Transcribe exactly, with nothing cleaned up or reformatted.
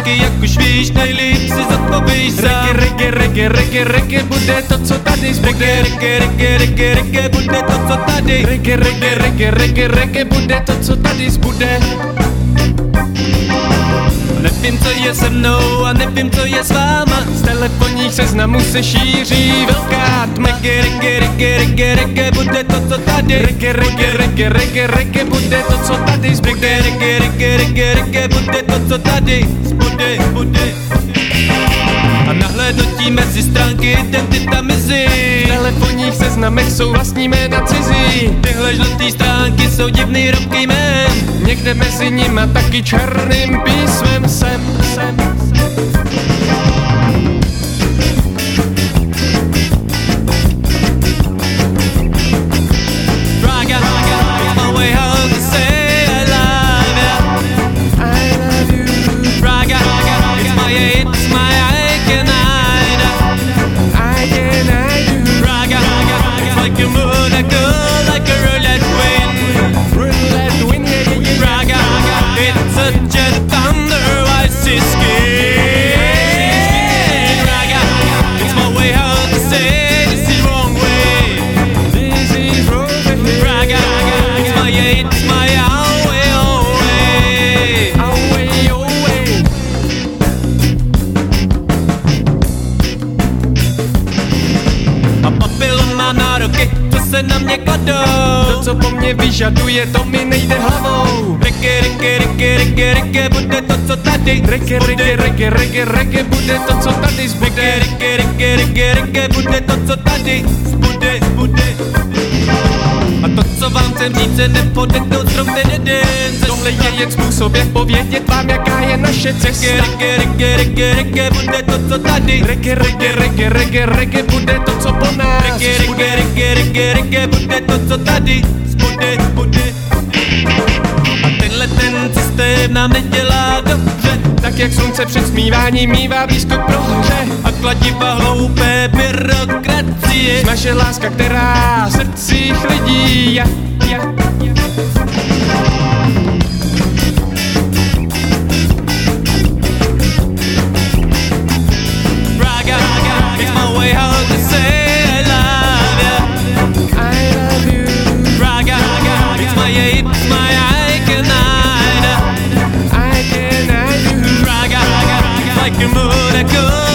stránky, jak už víš, nejlíp si zodpovíš sám. Reggae, reggae, reggae, reggae, bude to, co tady zbude. Reggae, reggae, reggae, reggae, bude to, co tady. Reggae, reggae, reggae, reggae, reggae, bude to, co tady zbude. Nevím, co je se mnou a nevím, co je s váma. Z telefonních seznamů se šíří velká tma. Reggae, reggae, reggae, reggae, reggae, bude to, co tady. Reggae, reggae, reggae, reggae, reggae, bude to, co tady zbude. Reggae, reggae, reggae, reggae, bude to, co tady zbude, bude. A nahlédnutí mezi stránky identita mizí. V telefonních seznamech jsou vlastní jména cizí. Tyhle žlutý stránky jsou divný rovky jmén. Někde mezi nima taky černým písmem jsem, jsem, jsem. Raga, it's my way home to say I love you. I love you. Raga, it's my it's my I can hide. I can I do. Raga, it's like a moon that goes like a roulette wind. Roulette wind, yeah, yeah, yeah. Raga, it's such a thunder icy skin. Raga, it's my way home to say this is wrong way. This is wrong way. Raga, it's my it's my own way, own way. Away, away. A papilon má nároky, co se na mě kladou. To, co po mně vyžaduje, to mi nejde hlavou. Reggae, reggae, reggae, reggae, reggae, bude to, co tady. Reggae, reggae, reggae, reggae, reggae, bude to, co tady zbude. Reggae, reggae, reggae, reggae, bude to, co tady zbude, zbude. A to, co vám chcem říct, se nepodetnout strom ten jeden. Tohle je jen způsob, jak povědět vám, jaká je naše cesta. Reggae, reggae, reggae, reggae, bude to, co tady. Reggae, reggae, reggae, reggae, reggae, bude to, co po nás Reggae, zbude. reggae, reggae, reggae, reggae, bude to, co tady zbude, zbude. A tenhle ten systém nám nedělá dobře. Tak jak slunce před smíváním mívá blízko k prohře. A kladiva hloupé byrokracie. Naše láska, která v srdcích lidí ja, ja, ja. Raga, it's my way home to say I love you. I love you. Raga, it's my it's my I can hide. I can I do. Raga, like a moon that goes